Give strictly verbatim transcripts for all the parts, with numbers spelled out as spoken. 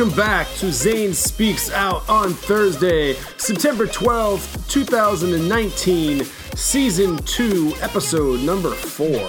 Welcome back to Zane Speaks Out on Thursday, September twelfth, twenty nineteen, Season two, Episode number four.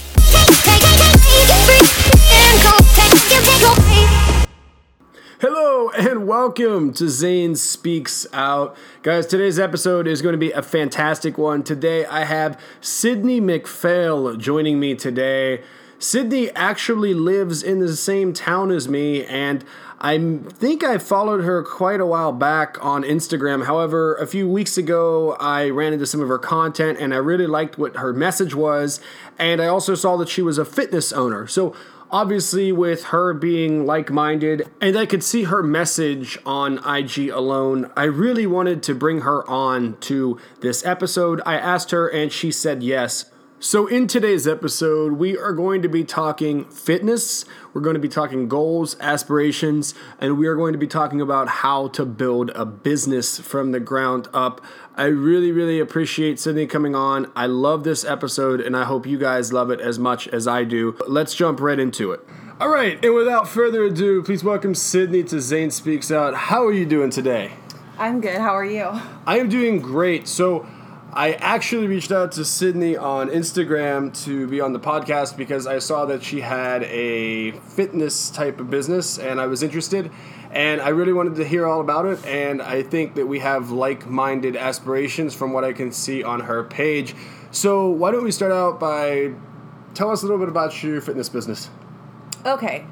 Hello and welcome to Zane Speaks Out. Guys, today's episode is going to be a fantastic one. Today I have Sydney McPhail joining me today. Sydney actually lives in the same town as me, and I think I followed her quite a while back on Instagram. However, a few weeks ago, I ran into some of her content, and I really liked what her message was, and I also saw that she was a fitness owner. So obviously, with her being like-minded, and I could see her message on I G alone, I really wanted to bring her on to this episode. I asked her, and she said yes. So in today's episode, we are going to be talking fitness, we're going to be talking goals, aspirations, and we are going to be talking about how to build a business from the ground up. I really, really appreciate Sydney coming on. I love this episode, and I hope you guys love it as much as I do. Let's jump right into it. All right, and without further ado, please welcome Sydney to Zane Speaks Out. How are you doing today? I'm good. How are you? I am doing great. So I actually reached out to Sydney on Instagram to be on the podcast because I saw that she had a fitness type of business and I was interested and I really wanted to hear all about it, and I think that we have like-minded aspirations from what I can see on her page. So why don't we start out by tell us a little bit about your fitness business. Okay,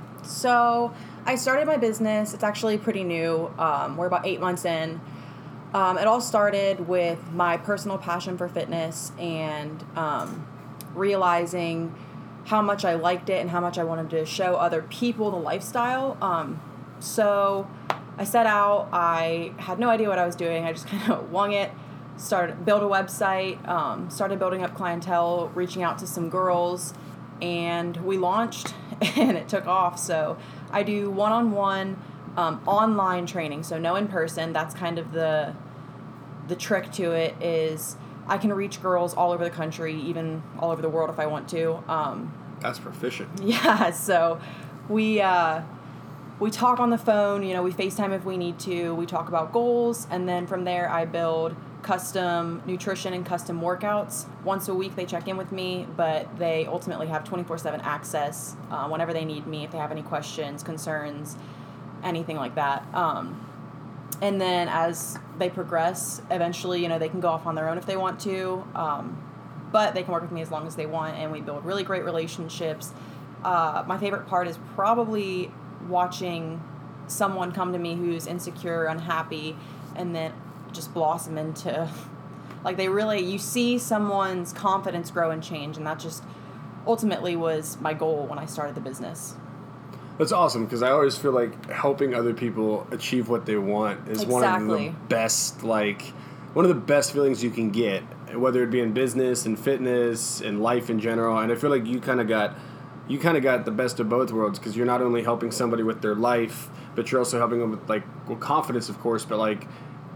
so I started my business. It's actually pretty new. Um, we're about eight months in. Um, it all started with my personal passion for fitness and um, realizing how much I liked it and how much I wanted to show other people the lifestyle. Um, so I set out. I had no idea what I was doing. I just kind of wung it, started build a website, um, started building up clientele, reaching out to some girls, and we launched and it took off. So I do one-on-one Um, online training, so no in person. That's kind of the the trick to it, is I can reach girls all over the country, even all over the world if I want to. Um, That's proficient. Yeah, so we uh, we talk on the phone, you know, we FaceTime if we need to, we talk about goals, and then from there I build custom nutrition and custom workouts. Once a week they check in with me, but they ultimately have twenty-four seven access uh, whenever they need me, if they have any questions, concerns, anything like that. Um, and then as they progress, eventually, you know, they can go off on their own if they want to, um, but they can work with me as long as they want, and we build really great relationships. Uh, my favorite part is probably watching someone come to me who's insecure, unhappy, and then just blossom into, like, they really, you see someone's confidence grow and change, and that just ultimately was my goal when I started the business. That's awesome, because I always feel like helping other people achieve what they want is Exactly. one of the best, like, one of the best feelings you can get, whether it be in business and fitness and life in general. And I feel like you kind of got, you kind of got the best of both worlds, because you're not only helping somebody with their life, but you're also helping them with, like, well, confidence, of course, but, like,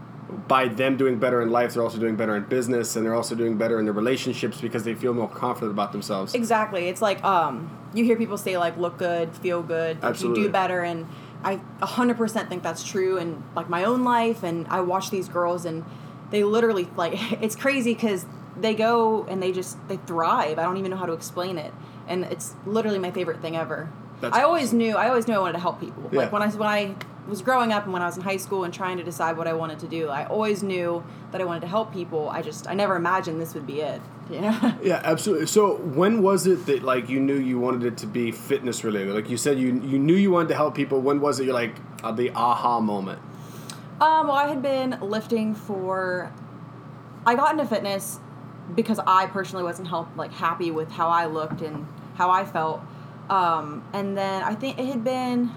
by them doing better in life, they're also doing better in business, and they're also doing better in their relationships because they feel more confident about themselves. Exactly. It's like, um, you hear people say, like, look good, feel good, like, you do better, and I one hundred percent think that's true in, like, my own life, and I watch these girls, and they literally, like, it's crazy because they go and they just, they thrive. I don't even know how to explain it, and it's literally my favorite thing ever. That's I always awesome. knew, I always knew I wanted to help people. Yeah. Like, when I, when I was growing up and when I was in high school and trying to decide what I wanted to do, I always knew that I wanted to help people. I just, I never imagined this would be it. Yeah. Yeah, absolutely. So when was it that, like, you knew you wanted it to be fitness related? Like you said, you you knew you wanted to help people. When was it you're like uh, the aha moment? Um, well, I had been lifting for, I got into fitness because I personally wasn't help, like, happy with how I looked and how I felt. Um, and then I think it had been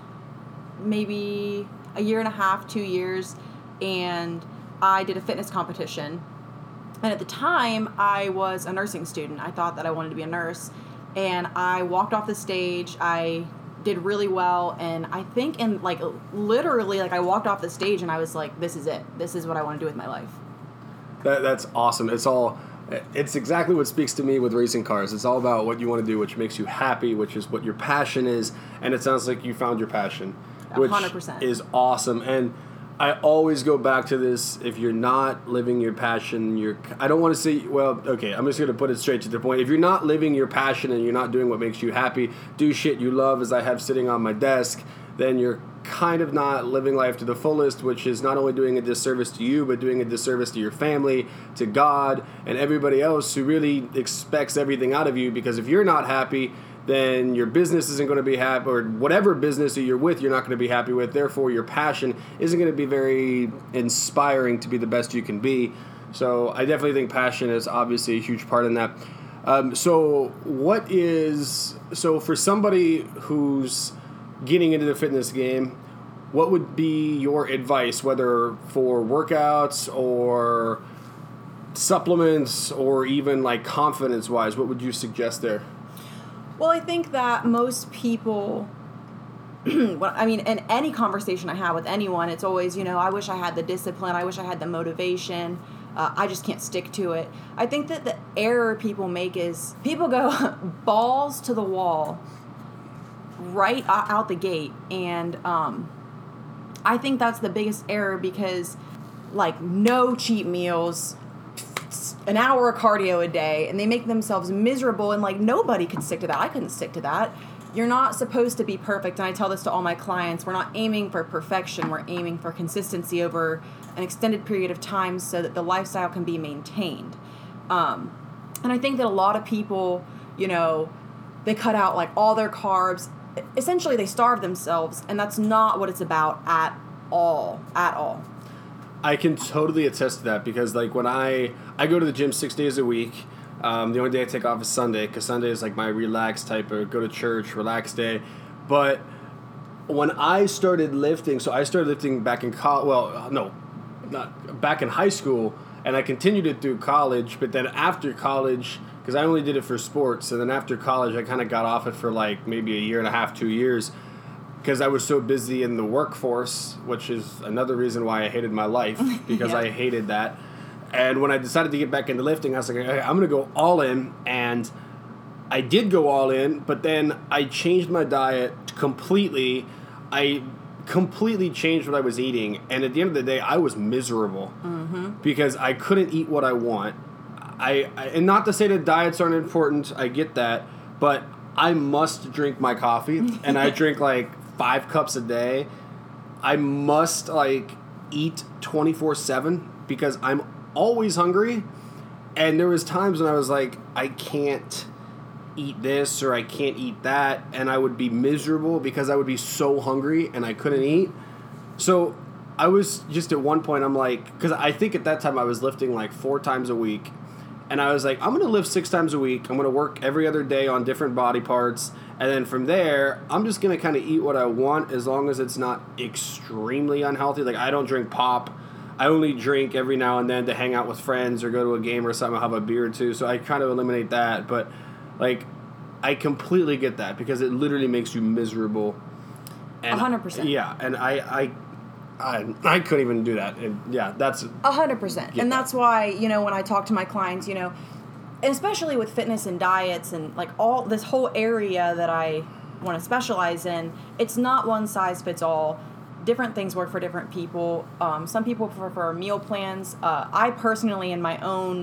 maybe a year and a half, two years, and I did a fitness competition. And at the time, I was a nursing student. I thought that I wanted to be a nurse. And I walked off the stage. I did really well. And I think in, like, literally, like, I walked off the stage and I was like, this is it. This is what I want to do with my life. That, that's awesome. It's all, it's exactly what speaks to me with racing cars. It's all about what you want to do, which makes you happy, which is what your passion is. And it sounds like you found your passion. which one hundred percent. is awesome. And I always go back to this. If you're not living your passion, you're, I don't want to say, well, okay, I'm just going to put it straight to the point. If you're not living your passion and you're not doing what makes you happy, do shit you love, as I have sitting on my desk, then you're kind of not living life to the fullest, which is not only doing a disservice to you, but doing a disservice to your family, to God, and everybody else who really expects everything out of you. Because if you're not happy, then your business isn't going to be happy, or whatever business that you're with, you're not going to be happy with. Therefore, your passion isn't going to be very inspiring to be the best you can be. So I definitely think passion is obviously a huge part in that. Um, so what is, so for somebody who's getting into the fitness game, what would be your advice, whether for workouts or supplements or even like confidence-wise? What would you suggest there? Well, I think that most people, well, I mean, in any conversation I have with anyone, it's always, you know, I wish I had the discipline, I wish I had the motivation, uh, I just can't stick to it. I think that the error people make is people go balls to the wall right out the gate, and um, I think that's the biggest error, because like no cheat meals, an hour of cardio a day, and they make themselves miserable, and like nobody could stick to that. I couldn't stick to that. You're not supposed to be perfect, and I tell this to all my clients. We're not aiming for perfection. We're aiming for consistency over an extended period of time so that the lifestyle can be maintained. Um, and I think that a lot of people, you know, they cut out like all their carbs. Essentially, they starve themselves, and that's not what it's about at all, at all. I can totally attest to that, because like when I I go to the gym six days a week, um, the only day I take off is Sunday, because Sunday is like my relaxed type of go to church, relaxed day. But when I started lifting, so I started lifting back in college, well, no, not back in high school, and I continued it through college, but then after college, because I only did it for sports, and then after college I kind of got off it for like maybe a year and a half, two years, because I was so busy in the workforce, which is another reason why I hated my life, because yeah. I hated that. And when I decided to get back into lifting, I was like, okay, I'm going to go all in, and I did go all in, but then I changed my diet completely. I completely changed what I was eating, and at the end of the day, I was miserable mm-hmm. because I couldn't eat what I want. I, I and not to say that diets aren't important, I get that, but I must drink my coffee, and I drink like five cups a day. I must like eat twenty-four seven because I'm always hungry, and there was times when I was like, I can't eat this or I can't eat that, and I would be miserable because I would be so hungry and I couldn't eat. So I was just at one point, I'm like, because I think at that time I was lifting like four times a week. And I was like, I'm going to lift six times a week. I'm going to work every other day on different body parts. And then from there, I'm just going to kind of eat what I want as long as it's not extremely unhealthy. Like, I don't drink pop. I only drink every now and then to hang out with friends or go to a game or something. I'll have a beer or two. So I kind of eliminate that. But, like, I completely get that because it literally makes you miserable. And, one hundred percent. Yeah. And I... I I, I couldn't even do that. And yeah, that's... A hundred percent. And that's why, you know, when I talk to my clients, you know, especially with fitness and diets and, like, all this whole area that I want to specialize in, it's not one size fits all. Different things work for different people. Um, some people prefer meal plans. Uh, I personally, in my own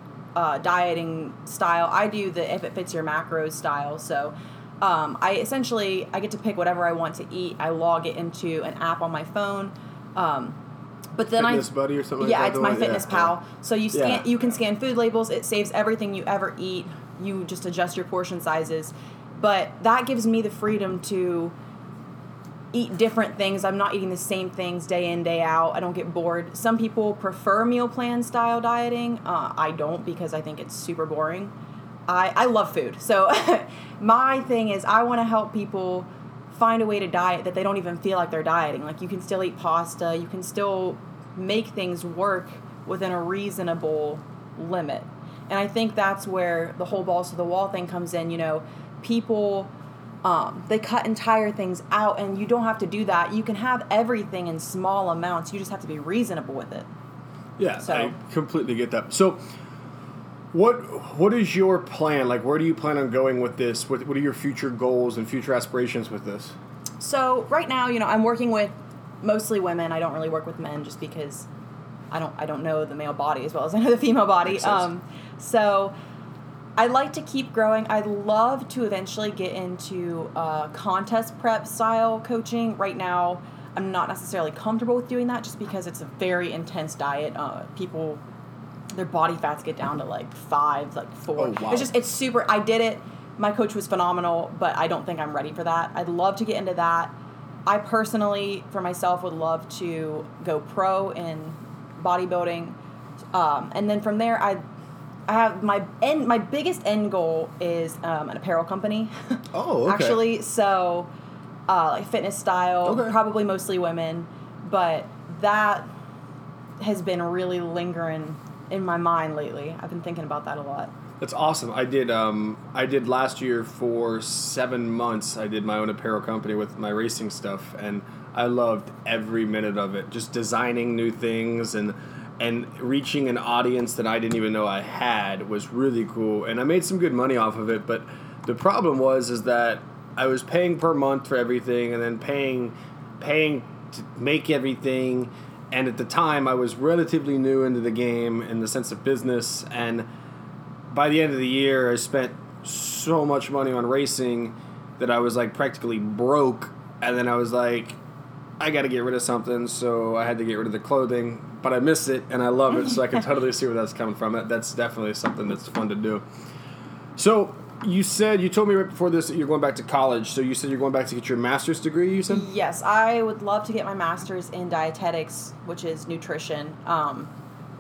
uh, dieting style, I do the if it fits your macros style. So... Um, I essentially, I get to pick whatever I want to eat. I log it into an app on my phone. Um, but then Fitness I, Buddy or something yeah, like that? it's my yeah, Fitness yeah. Pal. So you scan, Yeah. you can scan food labels. It saves everything you ever eat. You just adjust your portion sizes. But that gives me the freedom to eat different things. I'm not eating the same things day in, day out. I don't get bored. Some people prefer meal plan style dieting. Uh, I don't because I think it's super boring. I, I love food. So my thing is I want to help people find a way to diet that they don't even feel like they're dieting. Like, you can still eat pasta. You can still make things work within a reasonable limit. And I think that's where the whole balls to the wall thing comes in. You know, people, um, they cut entire things out, and you don't have to do that. You can have everything in small amounts. You just have to be reasonable with it. Yeah, so. I completely get that. So... What what is your plan? Like, where do you plan on going with this? What what are your future goals and future aspirations with this? So right now, you know, I'm working with mostly women. I don't really work with men just because I don't I don't know the male body as well as I know the female body. Makes sense. Um, so I'd like to keep growing. I'd love to eventually get into uh, contest prep style coaching. Right now, I'm not necessarily comfortable with doing that just because it's a very intense diet. Uh, people, their body fats get down to like five, like four. Oh, wow. It's just, it's super, I did it. My coach was phenomenal, but I don't think I'm ready for that. I'd love to get into that. I personally, for myself, would love to go pro in bodybuilding. Um, and then from there, I I have my end, my biggest end goal is um, an apparel company. Oh, okay. Actually, so uh, like fitness style, Okay. probably mostly women, but that has been really lingering in my mind lately. I've been thinking about that a lot. That's awesome. I did. Um, I did last year for seven months. I did my own apparel company with my racing stuff, and I loved every minute of it. Just designing new things and and reaching an audience that I didn't even know I had was really cool. And I made some good money off of it. But the problem was is that I was paying per month for everything, and then paying paying to make everything. And at the time, I was relatively new into the game in the sense of business, and by the end of the year, I spent so much money on racing that I was like practically broke. And then I was like, I got to get rid of something, so I had to get rid of the clothing. But I miss it and I love it, so I can totally see where that's coming from. That that's definitely something that's fun to do. So you said you told me right before this that you're going back to college. So you said you're going back to get your master's degree. You said Yes, I would love to get my master's in dietetics, which is nutrition. Um,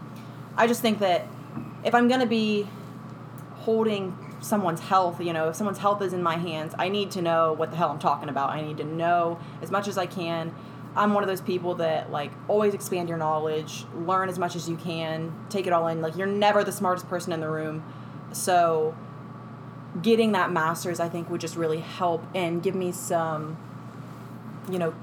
I just think that if I'm going to be holding someone's health, you know, if someone's health is in my hands, I need to know what the hell I'm talking about. I need to know as much as I can. I'm one of those people that, like, always expand your knowledge, learn as much as you can, take it all in. Like, you're never the smartest person in the room. So getting that master's, I think, would just really help and give me some, you know,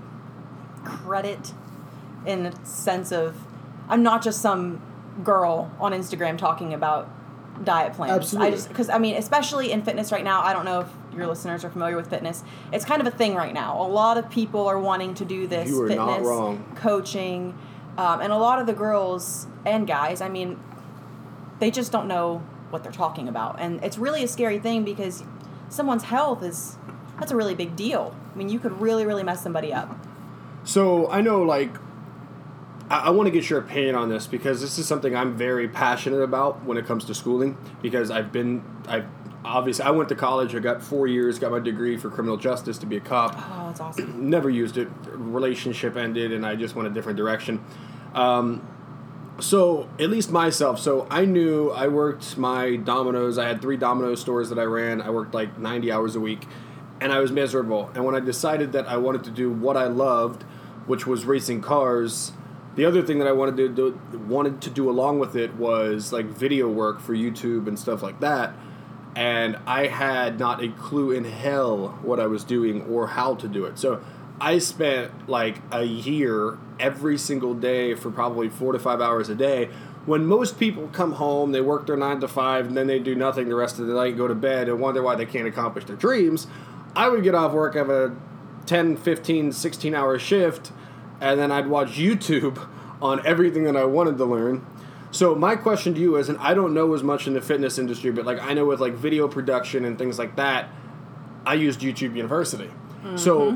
credit in the sense of I'm not just some girl on Instagram talking about diet plans. Absolutely. I just because I mean, especially in fitness right now. I don't know if your listeners are familiar with fitness. It's kind of a thing right now. A lot of people are wanting to do this. You are fitness not wrong. coaching, um, and a lot of the girls and guys. I mean, they just don't know what they're talking about, and it's really a scary thing because someone's health is that's a really big deal. I mean, you could really, really mess somebody up. So I know, like, I, I want to get your opinion on this because this is something I'm very passionate about when it comes to schooling. Because I've been, I've obviously I went to college. I got four years, got my degree for criminal justice to be a cop. Oh, that's awesome. Never used it. Relationship ended, and I just went a different direction. Um, so at least myself. So I knew I worked my Domino's. I had three Domino's stores that I ran. I worked like ninety hours a week. And I was miserable. And when I decided that I wanted to do what I loved, which was racing cars, the other thing that I wanted to do, wanted to do along with it was like video work for YouTube and stuff like that. And I had not a clue in hell what I was doing or how to do it. So I spent like a year every single day for probably four to five hours a day. When most people come home, they work their nine to five, and then they do nothing the rest of the night, go to bed, and wonder why they can't accomplish their dreams. I would get off work, have a ten, fifteen, sixteen hour shift, and then I'd watch YouTube on everything that I wanted to learn. So my question to you is, and I don't know as much in the fitness industry, but like I know with like video production and things like that, I used YouTube University. Mm-hmm. So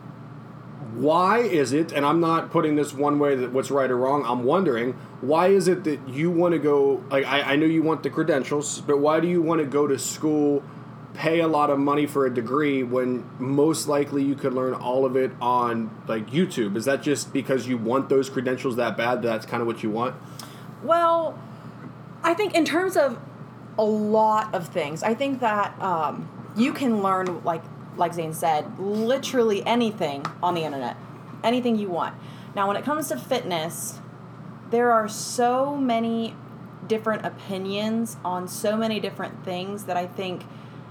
why is it, and I'm not putting this one way that what's right or wrong, I'm wondering, why is it that you want to go, like I, I know you want the credentials, but why do you want to go to school, pay a lot of money for a degree when most likely you could learn all of it on like YouTube? Is that just because you want those credentials that bad? That's kind of what you want? Well, I think in terms of a lot of things, I think that um, you can learn, like like Zane said, literally anything on the internet, anything you want. Now, when it comes to fitness, there are so many different opinions on so many different things that I think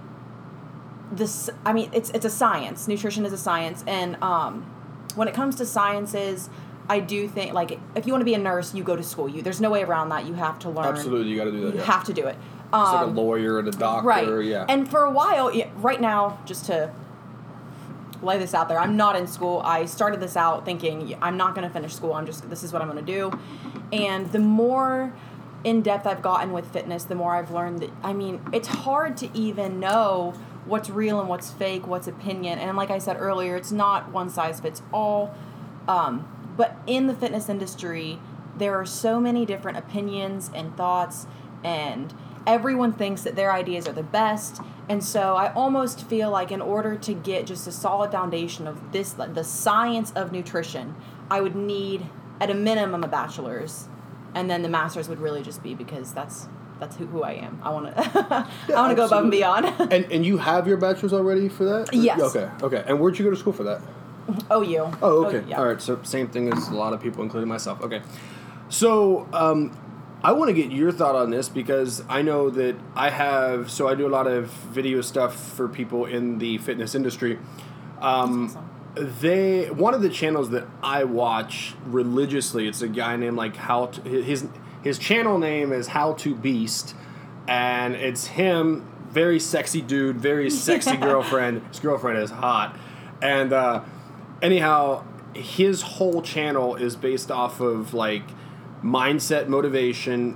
this, I mean, it's it's a science. Nutrition is a science. And um, when it comes to sciences, I do think, like, if you want to be a nurse, you go to school. You There's no way around that. You have to learn. Absolutely, you got to do that. You yeah. have to do it. Um, it's like a lawyer and a doctor. Right. Yeah. And for a while, right now, just to lay this out there. I'm not in school. I started this out thinking I'm not going to finish school. I'm just, this is what I'm going to do. And the more in depth I've gotten with fitness, the more I've learned that, I mean, it's hard to even know what's real and what's fake, what's opinion. And like I said earlier, it's not one size fits all. Um, but in the fitness industry, there are so many different opinions and thoughts, and everyone thinks that their ideas are the best. And so I almost feel like in order to get just a solid foundation of this, the science of nutrition, I would need at a minimum a bachelor's, and then the master's would really just be because that's that's who, who I am. I want to yeah, I want to go above and beyond. and and you have your bachelor's already for that? Yes. Okay. Okay. And where'd you go to school for that? O U. Oh, okay. O U, yeah. All right. So same thing as a lot of people, including myself. Okay. So um, I want to get your thought on this because I know that I have. So I do a lot of video stuff for people in the fitness industry. Um, That's awesome. They one of the channels that I watch religiously. It's a guy named like how to, his his channel name is How to Beast, and it's him, very sexy dude, very sexy girlfriend. His girlfriend is hot, and uh, anyhow, his whole channel is based off of like mindset, motivation,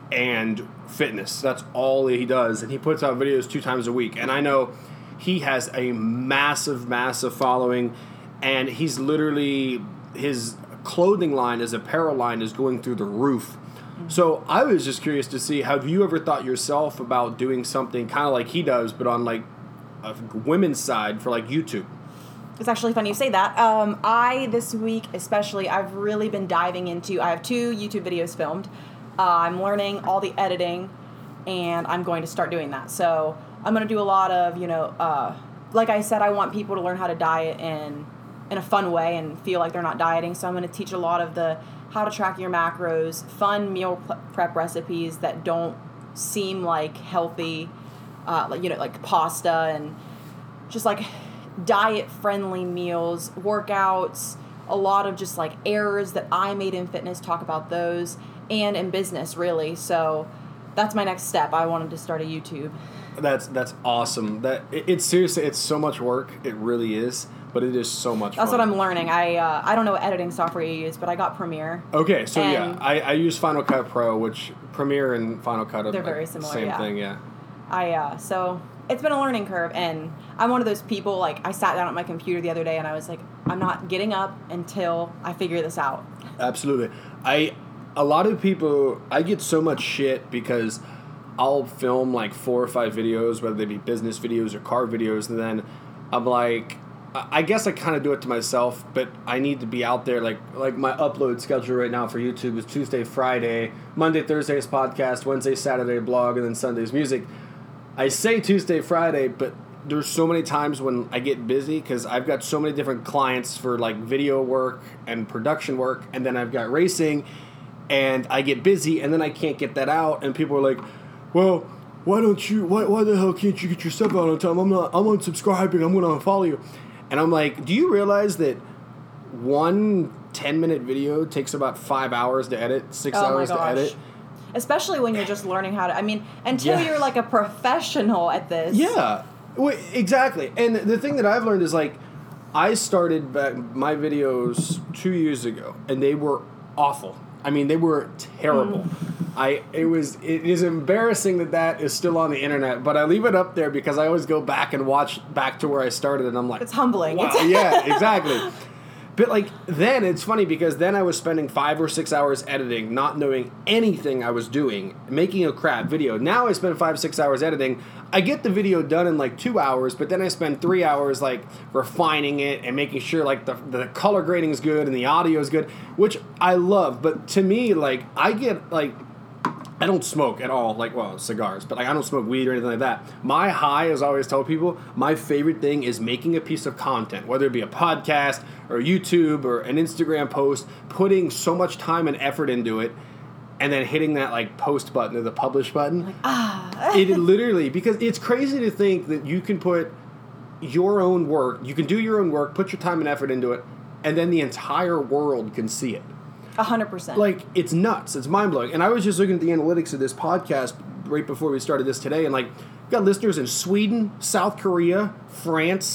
and fitness. That's all he does, and he puts out videos two times a week. And I know he has a massive, massive following, and he's literally, his clothing line, his apparel line is going through the roof. Mm-hmm. So I was just curious to see, have you ever thought yourself about doing something kind of like he does, but on like a women's side for like YouTube? It's actually funny you say that. Um, I, this week especially, I've really been diving into, I have two YouTube videos filmed. Uh, I'm learning all the editing, and I'm going to start doing that. So I'm going to do a lot of, you know, uh, like I said, I want people to learn how to diet in, in a fun way and feel like they're not dieting. So I'm going to teach a lot of the how to track your macros, fun meal prep recipes that don't seem like healthy, uh, like, you know, like pasta and just like diet-friendly meals, workouts, a lot of just like errors that I made in fitness, talk about those, and in business, really. So that's my next step. I wanted to start a YouTube. That's that's awesome. That it, it's seriously, it's so much work. It really is, but it is so much That's fun. what I'm learning. I uh, I don't know what editing software you use, but I got Premiere. Okay, so and yeah, I, I use Final Cut Pro, which Premiere and Final Cut are they're like very similar, same yeah. thing, yeah. I uh, so it's been a learning curve, and I'm one of those people, like, I sat down at my computer the other day, and I was like, I'm not getting up until I figure this out. Absolutely. I a lot of people, I get so much shit because I'll film like four or five videos, whether they be business videos or car videos, and then I'm like, I guess I kind of do it to myself, but I need to be out there. Like like my upload schedule right now for YouTube is Tuesday, Friday, Monday, Thursday's podcast, Wednesday, Saturday blog, and then Sunday's music. I say Tuesday, Friday, but there's so many times when I get busy because I've got so many different clients for like video work and production work, and then I've got racing, and I get busy, and then I can't get that out, and people are like, well, why don't you, why, why the hell can't you get your stuff out on time? I'm not, I'm unsubscribing, I'm going to unfollow you. And I'm like, do you realize that one ten-minute video takes about five hours to edit, six Oh my hours to gosh. edit? Especially when you're just learning how to, I mean, until Yeah. you're like a professional at this. Yeah, Wait, exactly. And the thing that I've learned is like, I started back my videos two years ago, and they were awful. I mean, they were terrible. Mm. I it was it is embarrassing that that is still on the internet, but I leave it up there because I always go back and watch back to where I started, and I'm like, It's humbling. wow, It's yeah, exactly. But like then it's funny because then I was spending five or six hours editing, not knowing anything I was doing, making a crap video. Now I spend five, six hours editing. I get the video done in like two hours, but then I spend three hours like refining it and making sure like the the color grading is good and the audio is good, which I love. But to me, like I get like I don't smoke at all, like, well, cigars, but like I don't smoke weed or anything like that. My high, as I always tell people, my favorite thing is making a piece of content, whether it be a podcast or YouTube or an Instagram post, putting so much time and effort into it, and then hitting that like post button or the publish button. like, ah. It literally, because it's crazy to think that you can put your own work, you can do your own work, put your time and effort into it, and then the entire world can see it. A hundred percent. Like, it's nuts. It's mind-blowing. And I was just looking at the analytics of this podcast right before we started this today, and, like, we've got listeners in Sweden, South Korea, France,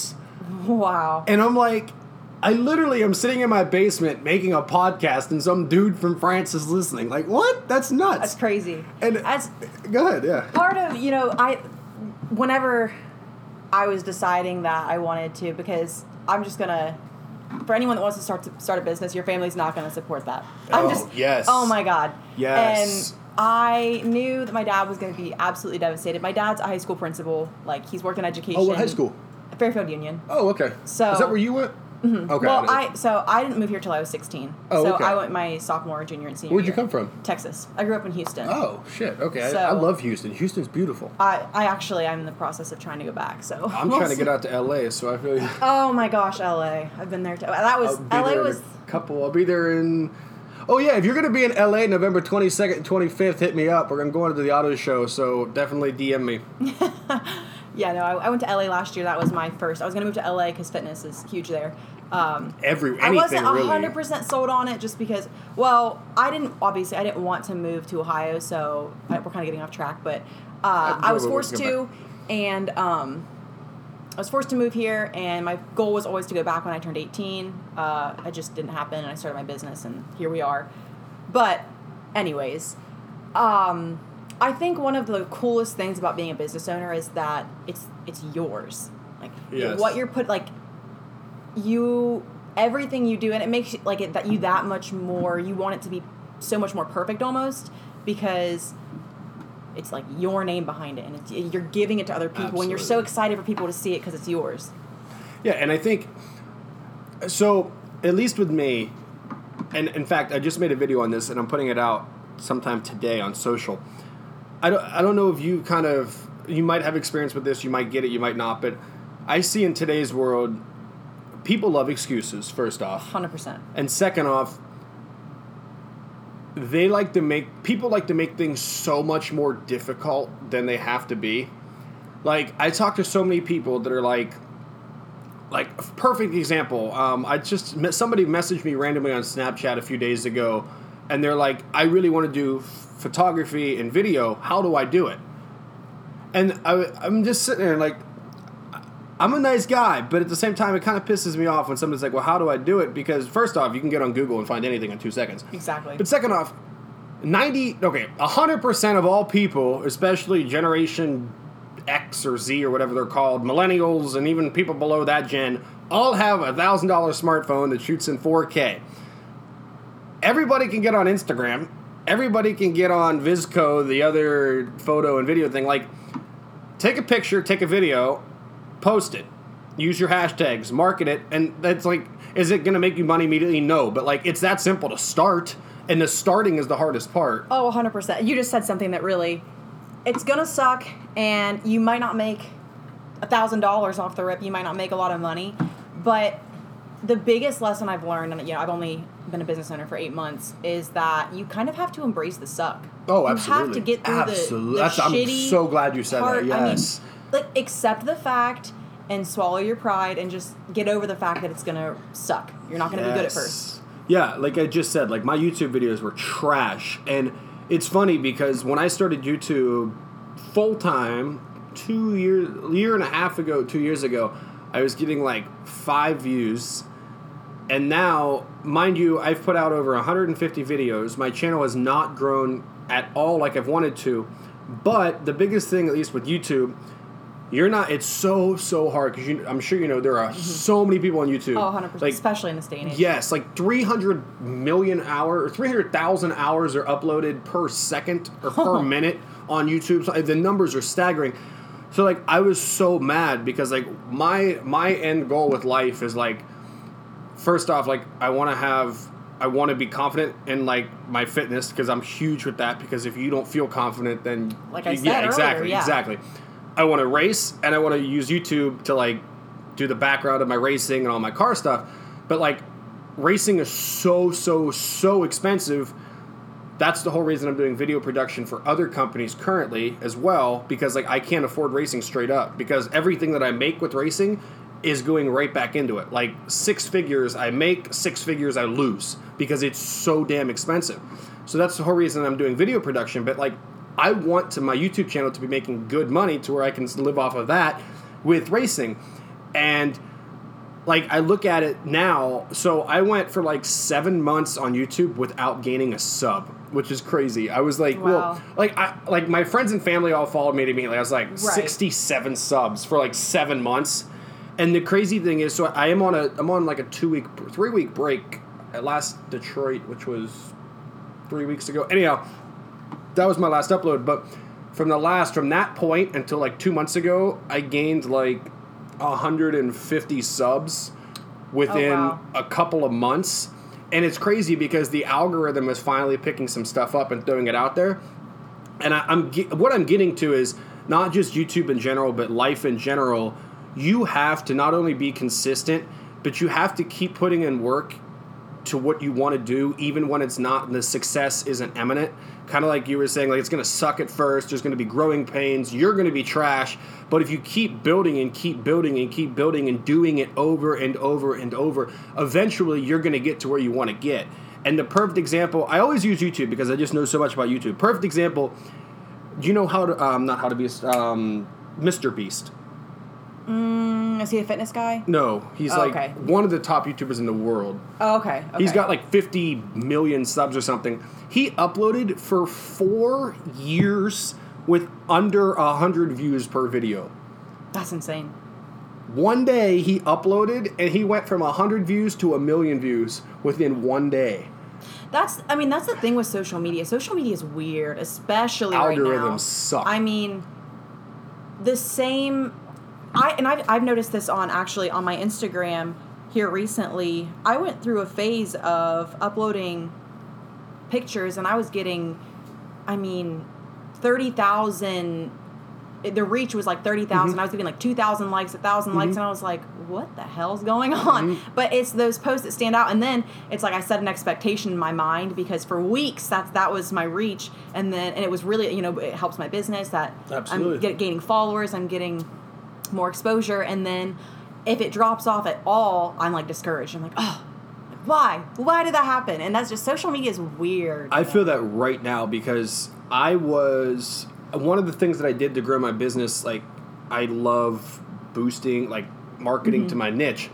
Wow. And I'm like, I literally am sitting in my basement making a podcast and some dude from France is listening. Like, what? That's nuts. That's crazy. And As go ahead, yeah. part of, you know, I, whenever I was deciding that I wanted to, because I'm just going to, for anyone that wants to start to start a business, your family's not going to support that. I'm Oh, just, yes. Oh my God. Yes. And I knew that my dad was going to be absolutely devastated. My dad's a high school principal. Like, he's worked in education. Oh, what high school? Fairfield Union. Oh, okay. So- is that where you went? Mm-hmm. Okay. Well, I so I didn't move here till I was sixteen. Oh, so okay. I went my sophomore, junior, and senior Where'd you year. come from? Texas. I grew up in Houston. Oh, shit. Okay. So- I, I love Houston. Houston's beautiful. I, I actually I'm in the process of trying to go back. So I'm we'll trying to see. get out to L A, so I feel like Oh my gosh, L A. I've been there too. That was I'll be L A there in was a couple. I'll be there in. Oh yeah, if you're gonna be in L A November twenty-second and twenty-fifth, hit me up. We're gonna go into the auto show, so definitely D M me. yeah no I, I went to L A last year. That was my first. I was gonna move to L A because fitness is huge there. Um, Every anything I wasn't really. one hundred percent sold on it just because, well, I didn't, obviously, I didn't want to move to Ohio, so I, we're kind of getting off track, but uh, I was we'll- we'll forced go to, and um, I was forced to move here, and my goal was always to go back when I turned eighteen. Uh, it just didn't happen, and I started my business, and here we are. But, anyways, um, I think one of the coolest things about being a business owner is that it's it's yours. Like, Yes. what you're put, like, you everything you do, and it makes you, like it that you that much more, you want it to be so much more perfect almost, because it's like your name behind it, and it's, you're giving it to other people, and you're so Absolutely. excited for people to see it because it's yours. Yeah, and I think so. At least with me, and in fact, I just made a video on this, and I'm putting it out sometime today on social. I don't. I don't know if you kind of you might have experience with this. You might get it. You might not. But I see in today's world, people love excuses. First off, one hundred percent. and second off, they like to make people like to make things so much more difficult than they have to be. Like, I talk to so many people that are like, like perfect example. Um, I just met, somebody messaged me randomly on Snapchat a few days ago, and they're like, "I really want to do photography and video. How do I do it?" And I, I'm just sitting there like, I'm a nice guy, but at the same time, it kind of pisses me off when somebody's like, "Well, how do I do it?" Because first off, you can get on Google and find anything in two seconds. Exactly. But second off, ninety okay, one hundred percent of all people, especially Generation X or Z or whatever they're called, millennials and even people below that gen, all have a one thousand dollars smartphone that shoots in four K. Everybody can get on Instagram. Everybody can get on VSCO, the other photo and video thing. Like, take a picture, take a video, post it. Use your hashtags, market it, and that's like, is it going to make you money immediately? No, but like, it's that simple to start, and the starting is the hardest part. Oh, one hundred percent. You just said something that really, it's going to suck, and you might not make one thousand dollars off the rip. You might not make a lot of money, but the biggest lesson I've learned, and you know, I've only been a business owner for eight months, is that you kind of have to embrace the suck. Oh, You absolutely. have to get through Absolutely. the, the That's- I'm shitty so glad you said that, part. yes. I mean, like, accept the fact and swallow your pride and just get over the fact that it's going to suck. You're not going to be good at first. Yeah, like I just said, like my YouTube videos were trash. And it's funny because when I started YouTube full time two years, year and a half ago, two years ago, I was getting like five views. And now, mind you, I've put out over one hundred fifty videos. My channel has not grown at all like I've wanted to. But the biggest thing, at least with YouTube, you're not, it's so, so hard because I'm sure you know there are so many people on YouTube. Oh, one hundred percent. Like, Especially in this day and age. yes, like three hundred million hours, or three hundred thousand hours are uploaded per second or per minute on YouTube. So the numbers are staggering. So like I was so mad because like my my end goal with life is like, first off, like I want to have I want to be confident in like my fitness because I'm huge with that, because if you don't feel confident, then Like I you- said yeah, earlier, exactly, yeah. exactly. I want to race, and I want to use YouTube to like do the background of my racing and all my car stuff. But like racing is so so so expensive. That's the whole reason I'm doing video production for other companies currently as well, because like I can't afford racing straight up, because everything that I make with racing is going right back into it. Like six figures I make, six figures I lose, because it's so damn expensive. So that's the whole reason I'm doing video production. But like I want to my YouTube channel to be making good money to where I can live off of that with racing. And like, I look at it now, so I went for like seven months on YouTube without gaining a sub, which is crazy. I was like, Wow. well, like, I, like my friends and family all followed me immediately. I was like Right. sixty-seven subs for like seven months. And the crazy thing is, so I am on a, I'm on like a two week, three week break at last Detroit, which was three weeks ago. Anyhow, that was my last upload. But from the last, from that point until like two months ago, I gained like one hundred fifty subs within Oh, wow. a couple of months. And it's crazy because the algorithm is finally picking some stuff up and throwing it out there. And I, I'm ge- what I'm getting to is not just YouTube in general, but life in general. You have to not only be consistent, but you have to keep putting in work to what you want to do, even when it's not, and the success isn't imminent. Kind of like you were saying, like, it's going to suck at first. There's going to be growing pains. You're going to be trash. But if you keep building and keep building and keep building and doing it over and over and over, eventually you're going to get to where you want to get. And the perfect example, I always use YouTube because I just know so much about YouTube. Perfect example, do you know how to, um, not how to be, um, Mister Beast? Mm, is he a fitness guy? No, he's Oh, like okay. one of the top YouTubers in the world. Oh, okay. okay. He's got like fifty million subs or something. He uploaded for four years with under one hundred views per video. That's insane. One day he uploaded and he went from one hundred views to a million views within one day. That's, I mean, that's the thing with social media. Social media is weird, especially right now. Algorithms suck. I mean, the same, I and I've, I've noticed this on, actually, on my Instagram here recently. I went through a phase of uploading pictures, and I was getting, I mean, thirty thousand, the reach was like thirty thousand. Mm-hmm. I was getting like two thousand likes, one thousand Mm-hmm. likes, and I was like, what the hell's going on? Mm-hmm. But it's those posts that stand out, and then it's like I set an expectation in my mind, because for weeks that that was my reach, and then and it was really, you know, it helps my business that Absolutely. I'm get, gaining followers, I'm getting more exposure, and then if it drops off at all, I'm like discouraged. I'm like, oh, why? Why did that happen? And that's just, social media is weird. I feel that right now because I was, one of the things that I did to grow my business, like, I love boosting, like, marketing Mm-hmm. to my niche.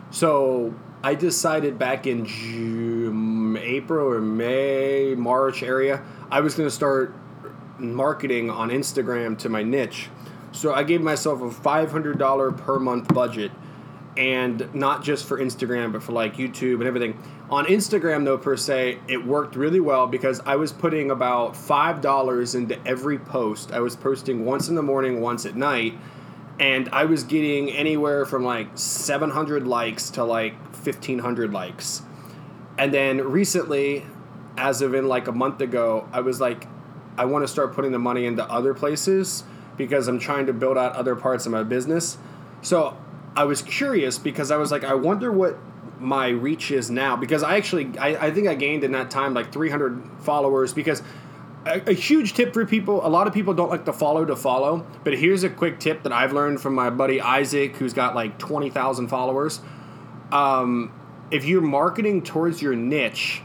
So I decided back in June, April or May, March area, I was going to start marketing on Instagram to my niche. So I gave myself a five hundred dollars per month budget, and not just for Instagram, but for like YouTube and everything. On Instagram, though, per se, it worked really well because I was putting about five dollars into every post. I was posting once in the morning, once at night, and I was getting anywhere from like seven hundred likes to like fifteen hundred likes. And then recently, as of in like a month ago, I was like, I want to start putting the money into other places because I'm trying to build out other parts of my business. So I was curious because I was like, I wonder what my reach is now, because I actually, I, I think I gained in that time like three hundred followers, because a, a huge tip for people, a lot of people don't like to follow to follow, but here's a quick tip that I've learned from my buddy Isaac, who's got like twenty thousand followers. Um, if you're marketing towards your niche,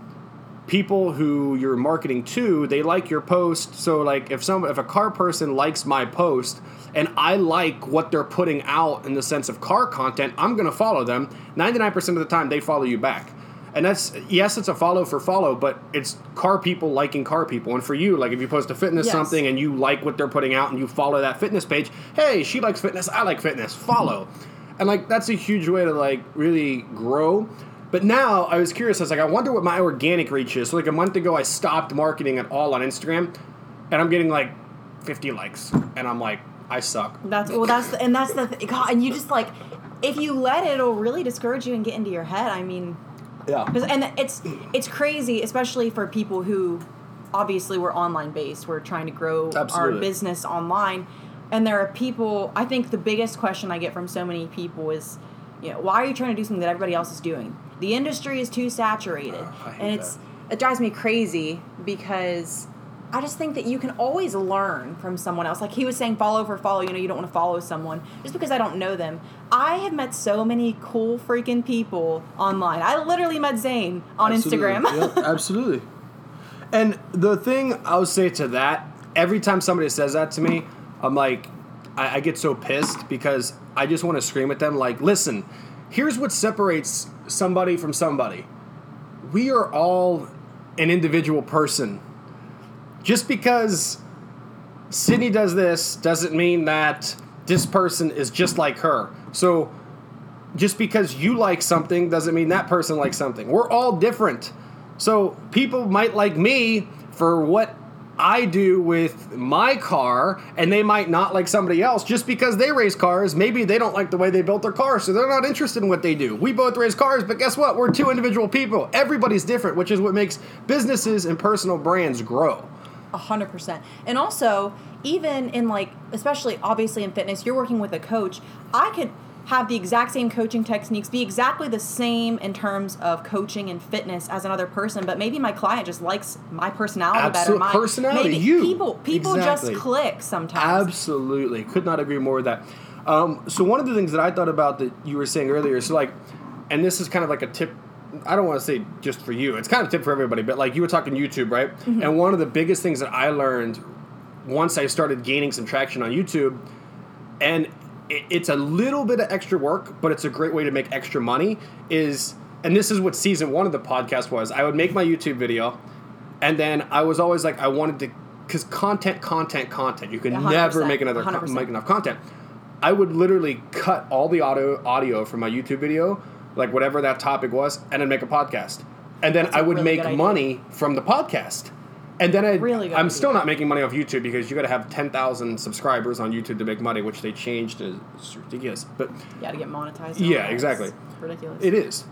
people who you're marketing to, they like your post. So like if some if a car person likes my post and I like what they're putting out in the sense of car content, I'm going to follow them. ninety-nine percent of the time they follow you back. And that's, yes, it's a follow for follow, but it's car people liking car people. And for you, like if you post a fitness Yes. something and you like what they're putting out and you follow that fitness page, hey, she likes fitness, I like fitness, follow. And like that's a huge way to like really grow. But now I was curious. I was like, I wonder what my organic reach is. So like a month ago, I stopped marketing at all on Instagram, and I'm getting like fifty likes, and I'm like, I suck. That's well. That's the, and that's the th- God, and you just like, if you let it, it'll really discourage you and get into your head. I mean, Yeah. 'cause- and it's it's crazy, especially for people who obviously we're online based. We're trying to grow our Absolutely. business online, and there are people. I think the biggest question I get from so many people is, you know, why are you trying to do something that everybody else is doing? The industry is too saturated, Uh, I hate and it's it drives me crazy because I just think that you can always learn from someone else. Like he was saying, follow for follow. You know, you don't want to follow someone just because I don't know them. I have met so many cool freaking people online. I literally met Zane on Absolutely. Instagram. Yep, absolutely. And the thing I'll say to that, every time somebody says that to me, I'm like, I, I get so pissed because I just want to scream at them like, listen, here's what separates somebody from somebody. We are all an individual person. Just because Sydney does this doesn't mean that this person is just like her. So just because you like something doesn't mean that person likes something. We're all different. So people might like me for what I do with my car, and they might not like somebody else just because they race cars. Maybe they don't like the way they built their car, so they're not interested in what they do. We both race cars, but guess what? We're two individual people. Everybody's different, which is what makes businesses and personal brands grow. A hundred percent. And also, even in like, especially obviously in fitness, you're working with a coach. I could have the exact same coaching techniques, be exactly the same in terms of coaching and fitness as another person, but maybe my client just likes my personality Absolute better. My personality, maybe you. People, people Exactly. just click sometimes. Absolutely. Could not agree more with that. Um, so one of the things that I thought about that you were saying earlier, so like, and this is kind of like a tip, I don't want to say just for you, it's kind of a tip for everybody, but like you were talking YouTube, right? Mm-hmm. And one of the biggest things that I learned once I started gaining some traction on YouTube, and it's a little bit of extra work, but it's a great way to make extra money, is, and this is what season one of the podcast was, I would make my YouTube video, and then I was always like, I wanted to, because content, content, content, you can never make another co- make enough content. I would literally cut all the audio audio from my YouTube video, like whatever that topic was, and then make a podcast. And then That's I would really make money from the podcast. And then I, really good I'm idea. still not making money off YouTube because you got to have ten thousand subscribers on YouTube to make money, which they changed. It's ridiculous. But You got to get monetized. Yeah, exactly. It's ridiculous. It is.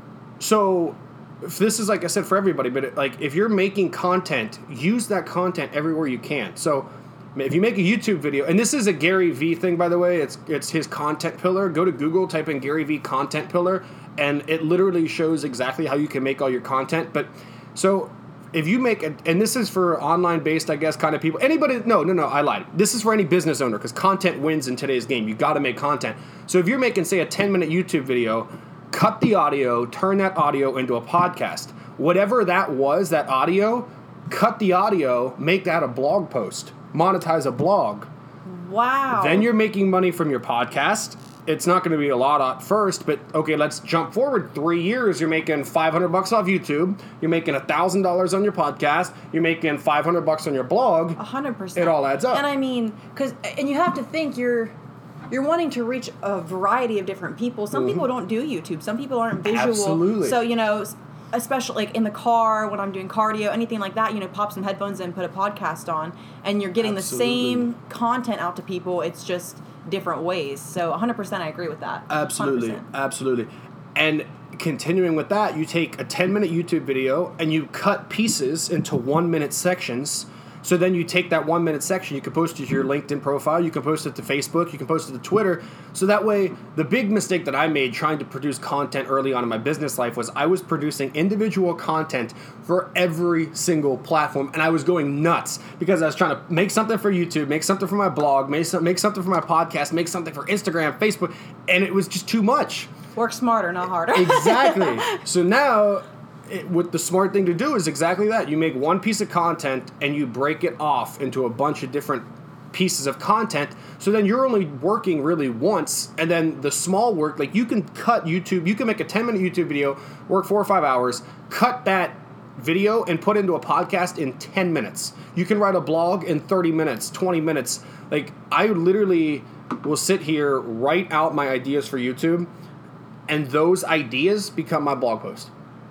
So if this is, like I said, for everybody, but it, like if you're making content, use that content everywhere you can. So if you make a YouTube video, and this is a Gary Vee thing, by the way, it's it's his content pillar. Go to Google, type in Gary Vee content pillar, and it literally shows exactly how you can make all your content. But so if you make, a, and this is for online-based, I guess, kind of people. Anybody, no, no, no, I lied. This is for any business owner because content wins in today's game. You got to make content. So if you're making, say, a ten-minute YouTube video, cut the audio, turn that audio into a podcast. Whatever that was, that audio, cut the audio, make that a blog post. Monetize a blog. Wow. Then you're making money from your podcast. It's not going to be a lot at first, but okay, let's jump forward three years. You're making five hundred bucks off YouTube. You're making one thousand dollars on your podcast. You're making five hundred bucks on your blog. one hundred percent. It all adds up. And I mean, because, and you have to think you're, you're wanting to reach a variety of different people. Some mm-hmm. people don't do YouTube. Some people aren't visual. Absolutely. So, you know, especially like in the car when I'm doing cardio, anything like that, you know, pop some headphones in, put a podcast on, and you're getting Absolutely. the same content out to people. It's just different ways. So one hundred percent I agree with that. Absolutely. one hundred percent. Absolutely. And continuing with that, you take a ten-minute YouTube video and you cut pieces into one-minute sections. So then you take that one-minute section, you can post it to your LinkedIn profile, you can post it to Facebook, you can post it to Twitter. So that way, the big mistake that I made trying to produce content early on in my business life was I was producing individual content for every single platform, and I was going nuts because I was trying to make something for YouTube, make something for my blog, make, some, make something for my podcast, make something for Instagram, Facebook, and it was just too much. Work smarter, not harder. Exactly. So now, it, what the smart thing to do is exactly that. You make one piece of content and you break it off into a bunch of different pieces of content. So then you're only working really once, and then the small work, like you can cut YouTube, you can make a ten-minute YouTube video, work four or five hours, cut that video and put into a podcast in ten minutes. You can write a blog in thirty minutes, twenty minutes. Like I literally will sit here, write out my ideas for YouTube, and those ideas become my blog post.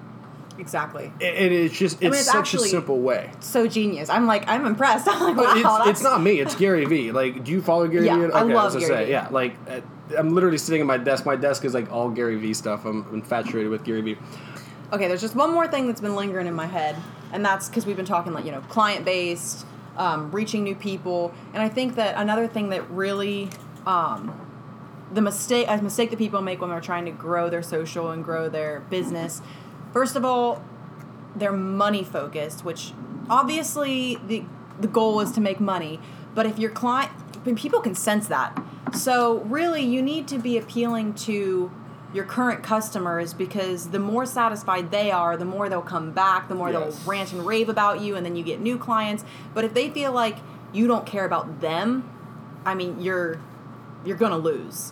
Exactly. It is just, it's, I mean, it's such a simple way. So genius. I'm like, I'm impressed. I'm like, wow. It's, it's not me. It's Gary Vee. Like, do you follow Gary yeah, Vee? Okay, I love I was Gary say, Vee. Yeah, like, I'm literally sitting at my desk. My desk is like all Gary Vee stuff. I'm infatuated with Gary Vee. Okay, there's just one more thing that's been lingering in my head, and that's because we've been talking, like, you know, client-based, um, reaching new people, and I think that another thing that really, um, the mistake, a mistake that people make when they're trying to grow their social and grow their business, first of all, they're money focused, which obviously the the goal is to make money. But if your client, I mean, people can sense that. So really, you need to be appealing to your current customers, because the more satisfied they are, the more they'll come back, the more yes. they'll rant and rave about you, and then you get new clients. But if they feel like you don't care about them, I mean, you're you're gonna lose.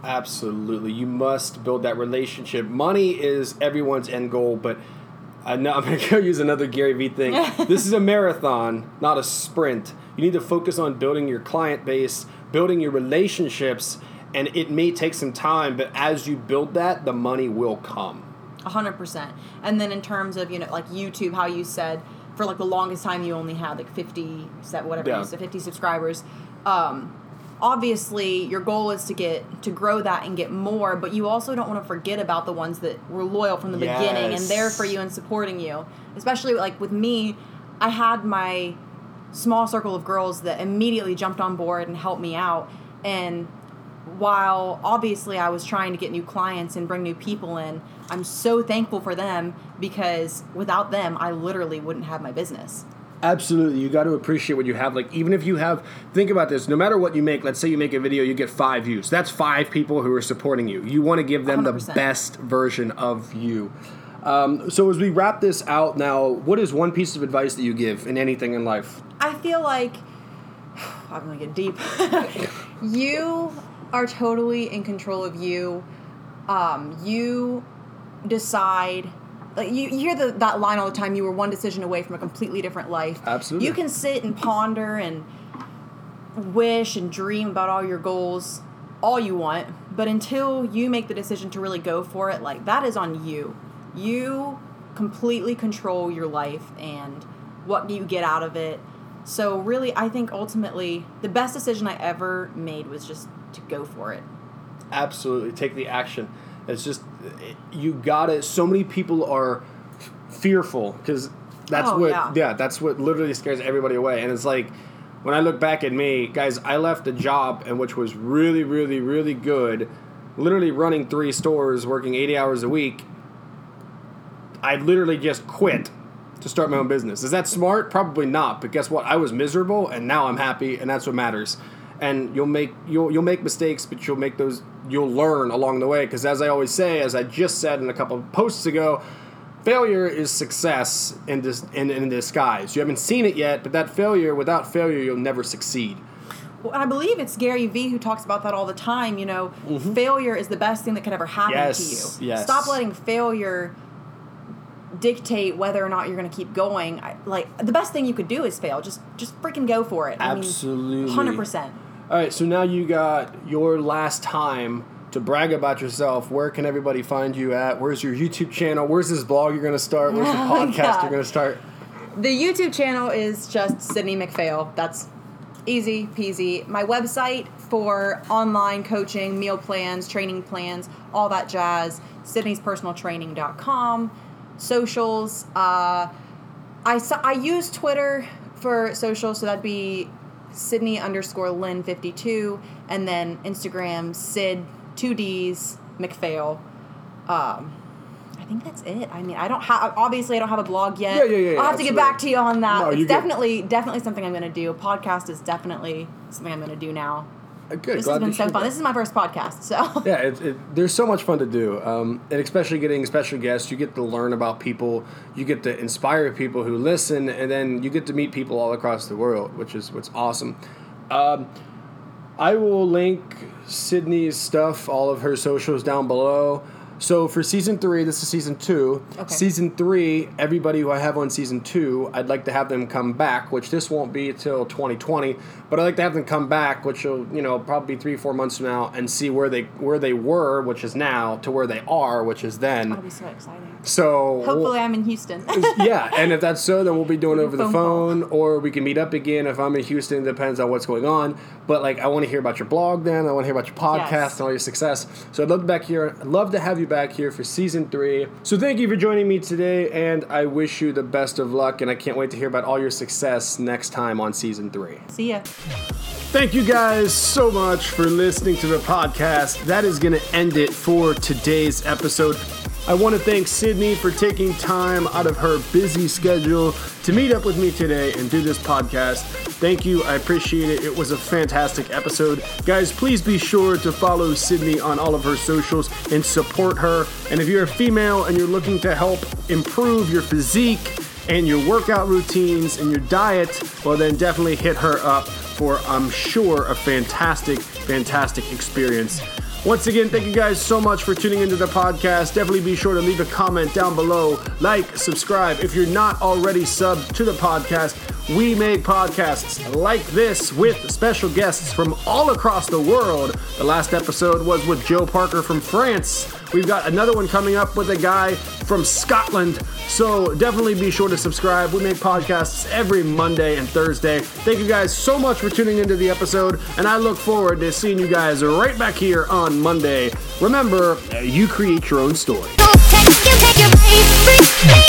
Absolutely. You must build that relationship. Money is everyone's end goal, but I know, I'm going to go use another Gary Vee thing. This is a marathon, not a sprint. You need to focus on building your client base, building your relationships, and it may take some time, but as you build that, the money will come. A hundred percent. And then in terms of, you know, like YouTube, how you said for like the longest time you only had like fifty, whatever Yeah. you said, fifty subscribers. Um, obviously, your goal is to get to grow that and get more, but you also don't want to forget about the ones that were loyal from the Yes. beginning and there for you and supporting you. Especially like with me, I had my small circle of girls that immediately jumped on board and helped me out. And while obviously I was trying to get new clients and bring new people in, I'm so thankful for them because without them, I literally wouldn't have my business. Absolutely. You got to appreciate what you have. Like, even if you have, think about this, no matter what you make, let's say you make a video, you get five views. That's five people who are supporting you. You want to give them one hundred the percent. best version of you. Um, so as we wrap this out now, what is one piece of advice that you give in anything in life? I feel like, I'm going to get deep. You are totally in control of you. Um, you decide... Like you, you hear the, that line all the time, you were one decision away from a completely different life. Absolutely. You can sit and ponder and wish and dream about all your goals all you want, but until you make the decision to really go for it, like that is on you. You completely control your life and what you get out of it. So really, I think ultimately the best decision I ever made was just to go for it. Absolutely. Take the action. It's just, you got it. So many people are fearful because that's Oh, what, yeah. yeah, that's what literally scares everybody away. And it's like, when I look back at me, guys, I left a job and which was really, really, really good, literally running three stores, working eighty hours a week. I literally just quit to start my own business. Is that smart? Probably not. But guess what? I was miserable and now I'm happy and that's what matters. And you'll make you'll you'll make mistakes, but you'll make those you'll learn along the way. Because as I always say, as I just said in a couple of posts ago, failure is success in this in, in disguise. You haven't seen it yet, but that failure, without failure, you'll never succeed. Well, and I believe it's Gary Vee who talks about that all the time. You know, Mm-hmm. failure is the best thing that could ever happen Yes, to you. yes. Stop letting failure dictate whether or not you're going to keep going. I, like the best thing you could do is fail. Just just freaking go for it. Absolutely. I mean, one hundred percent. All right, so now you got your last time to brag about yourself. Where can everybody find you at? Where's your YouTube channel? Where's this blog you're going to start? Where's the Oh my podcast God. you're going to start? The YouTube channel is just Sydney McPhail. That's easy peasy. My website for online coaching, meal plans, training plans, all that jazz, sydneys personal training dot com. Socials, uh, I, s- I use Twitter for social, so that'd be Sydney underscore Lynn fifty-two, and then Instagram, Sid, two Ds, McPhail. Um, I think that's it. I mean, I don't have, obviously I don't have a blog yet. Yeah, yeah, yeah, I'll have to get absolutely. back to you on that. No, it's you get- definitely, definitely something I'm going to do. A podcast is definitely something I'm going to do now. Uh, Good. This glad has been to so hear fun. that. This is my first podcast, so. Yeah, it, it, there's so much fun to do, um, and especially getting special guests. You get to learn about people, you get to inspire people who listen, and then you get to meet people all across the world, which is what's awesome. Um, I will link Sydney's stuff, all of her socials down below. So for season three, this is season two. Okay. Season three, everybody who I have on season two, I'd like to have them come back, which this won't be till twenty twenty. But I'd like to have them come back, which will, you know, probably be three, four months from now, and see where they where they were, which is now, to where they are, which is then. That'll be so exciting. So Hopefully I'm in Houston. yeah, and if that's so, then we'll be doing it over the Phone call. phone, or we can meet up again if I'm in Houston. Depends on what's going on. But like, I want to hear about your blog. Then I want to hear about your podcast Yes. and all your success. So I'd love to back here. I'd love to have you back here for season three. So thank you for joining me today, and I wish you the best of luck. And I can't wait to hear about all your success next time on season three. See ya. Thank you guys so much for listening to the podcast. That is going to end it for today's episode. I want to thank Sydney for taking time out of her busy schedule to meet up with me today and do this podcast. Thank you. I appreciate it. It was a fantastic episode. Guys, please be sure to follow Sydney on all of her socials and support her. And if you're a female and you're looking to help improve your physique and your workout routines and your diet, well, then definitely hit her up for, I'm sure, a fantastic, fantastic experience. Once again, thank you guys so much for tuning into the podcast. Definitely be sure to leave a comment down below, like, subscribe. If you're not already subbed to the podcast, we make podcasts like this with special guests from all across the world. The last episode was with Joe Parker from France. We've got another one coming up with a guy from Scotland. So definitely be sure to subscribe. We make podcasts every Monday and Thursday. Thank you guys so much for tuning into the episode, and I look forward to seeing you guys right back here on Monday. Remember, you create your own story.